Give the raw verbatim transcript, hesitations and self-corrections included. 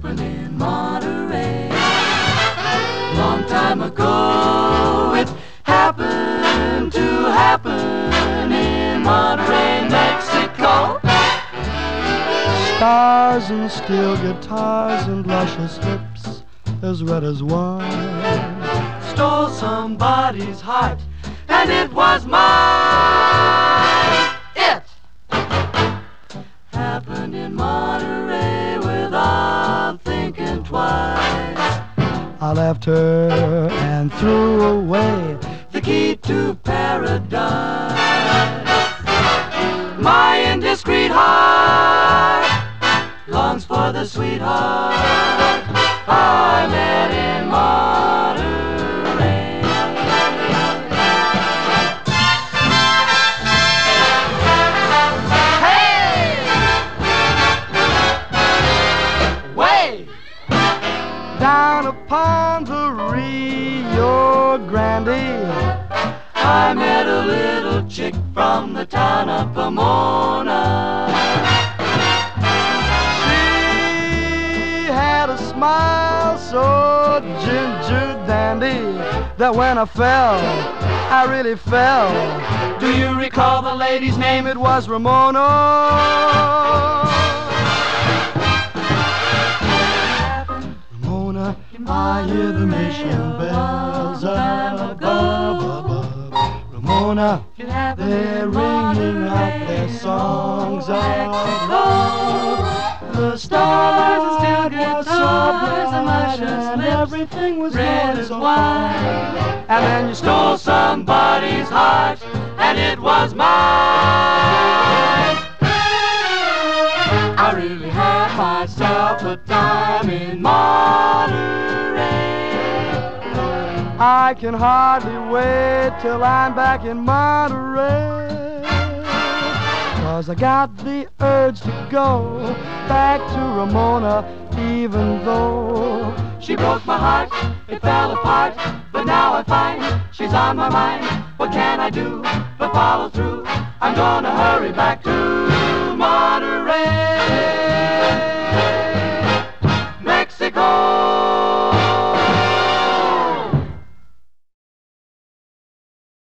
happened in Monterey. Long time ago, it happened to happen in Monterey, Mexico. Stars and steel guitars and luscious lips as red as wine stole somebody's heart, and it was mine. It happened in Monterey without thinking twice. I left her and threw away the key to paradise. My indiscreet heart longs for the sweetheart I met in Monterey. Hey! Way! Down upon the Rio Grande, I met a little chick from the town of Pomona. She had a smile so ginger dandy that when I fell, I really fell. Do you recall the lady's name? It was Ramona. Ramona, I hear the mission bells up above. Ramona, they're ringing out their songs of love. The stars and steel were so guitars bright and luscious and lips, everything was red going as so wine. fine. And then you Stole somebody's heart, and it was mine. I really had myself a time in Monterey. I can hardly wait till I'm back in Monterey, 'cause I got the urge to go back to Ramona, even though she broke my heart, it fell apart, but now I find she's on my mind. What can I do but follow through? I'm gonna hurry back to Monterey, Mexico.